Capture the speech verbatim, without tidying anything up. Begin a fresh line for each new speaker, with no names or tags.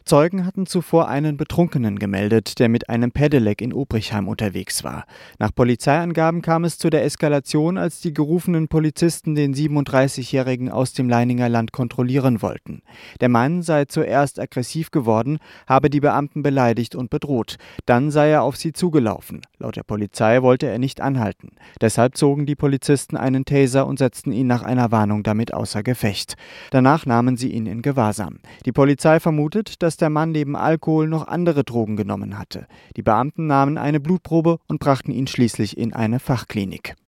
Zeugen hatten zuvor einen Betrunkenen gemeldet, der mit einem Pedelec in Obrichheim unterwegs war. Nach Polizeiangaben kam es zu der Eskalation, als die gerufenen Polizisten den siebenunddreißigjährigen aus dem Leininger Land kontrollieren wollten. Der Mann sei zuerst aggressiv geworden, habe die Beamten beleidigt und bedroht. Dann sei er auf sie zugelaufen. Laut der Polizei wollte er nicht anhalten. Deshalb zogen die Polizisten einen Taser und setzten ihn nach einer Warnung damit außer Gefecht. Danach nahmen sie ihn in Gewahrsam. Die Polizei vermutet, dass der Mann neben Alkohol noch andere Drogen genommen hatte. Die Beamten nahmen eine Blutprobe und brachten ihn schließlich in eine Fachklinik.